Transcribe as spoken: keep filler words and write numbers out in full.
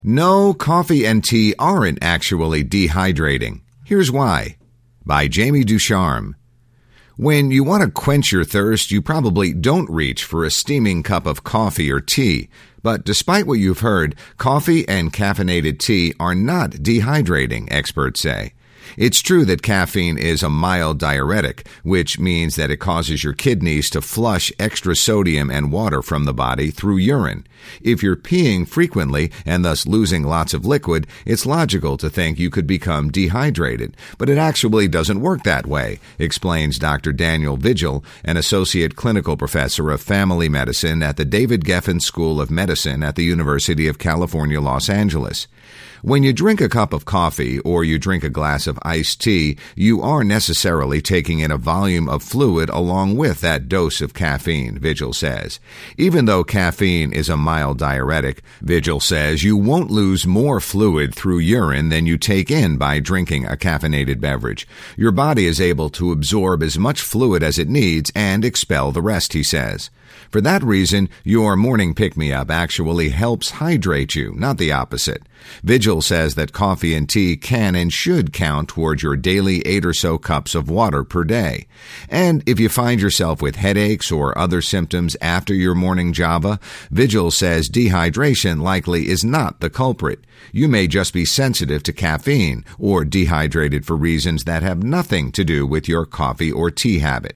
No, coffee and tea aren't actually dehydrating. Here's why. By Jamie Ducharme. When you want to quench your thirst, you probably don't reach for a steaming cup of coffee or tea. But despite what you've heard, coffee and caffeinated tea are not dehydrating, experts say. It's true that caffeine is a mild diuretic, which means that it causes your kidneys to flush extra sodium and water from the body through urine. If you're peeing frequently and thus losing lots of liquid, it's logical to think you could become dehydrated. But it actually doesn't work that way, explains Doctor Daniel Vigil, an associate clinical professor of family medicine at the David Geffen School of Medicine at the University of California, Los Angeles. When you drink a cup of coffee or you drink a glass of iced tea, you are necessarily taking in a volume of fluid along with that dose of caffeine, Vigil says. Even though caffeine is a mild diuretic, Vigil says you won't lose more fluid through urine than you take in by drinking a caffeinated beverage. Your body is able to absorb as much fluid as it needs and expel the rest, he says. For that reason, your morning pick-me-up actually helps hydrate you, not the opposite. Vigil says that coffee and tea can and should count toward your daily eight or so cups of water per day. And if you find yourself with headaches or other symptoms after your morning java, Vigil says dehydration likely is not the culprit. You may just be sensitive to caffeine or dehydrated for reasons that have nothing to do with your coffee or tea habit.